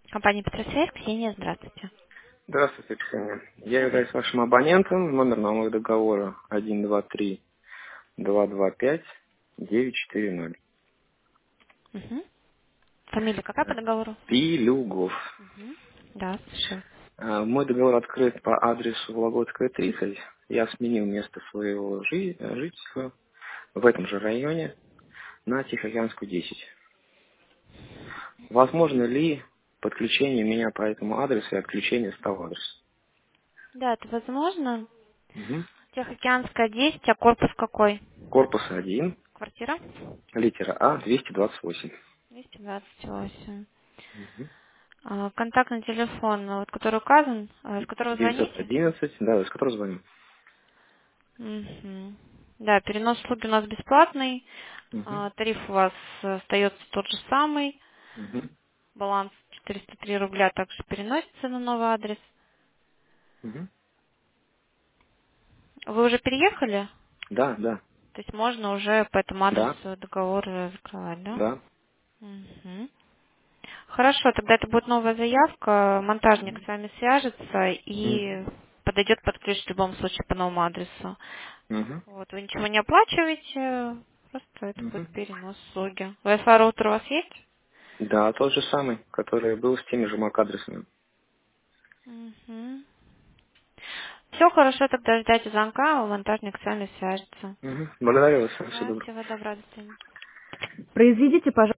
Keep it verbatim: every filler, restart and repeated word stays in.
Компания Петросвязь, Ксения, здравствуйте. Здравствуйте, Ксения. Я являюсь Здравствуйте. вашим абонентом. Номер нового договора один два три два два пять девять четыре ноль. Угу. Фамилия какая по договору? Пилюгов. Угу. Да, слушаю. А, Мой договор открыт по адресу Вологодская, тридцать. Я сменил место своего жи- э, жительства в этом же районе на Тихоокеанскую, десять. Возможно ли подключение меня по этому адресу и отключение с того адреса? Да, это возможно. Мгм. Тихоокеанская десять, а корпус какой? Корпус один, Квартира? литера А, двести двадцать восемь. двести двадцать восемь. Мгм. А, контактный телефон, ну, вот, который указан, а, с которого девятьсот звоните? одиннадцать, да, с которого звоню. Угу. Да, перенос услуги у нас бесплатный. Мгм. А, тариф у вас остается тот же самый. Мгм. Баланс четыреста три рубля также переносится на новый адрес. Мгм. Вы уже переехали? Да, да, То есть можно уже по этому да, адресу договор э, закрывать, да? да. Мгм. Хорошо, тогда это будет новая заявка, монтажник с вами свяжется Мгм. и подойдет под ключ в любом случае по новому адресу. Мгм. Вот, вы ничего не оплачиваете, просто это будет Мгм. перенос услуги. Wi-Fi роутер у вас есть? Да, тот же самый, который был с теми же мак-адресами. Угу. Все хорошо, тогда ждайте звонка, а монтажник с вами свяжется. Мгм. Благодарю вас, всего Да, доброго. всего доброго, до свидания. Произведите, пожалуйста.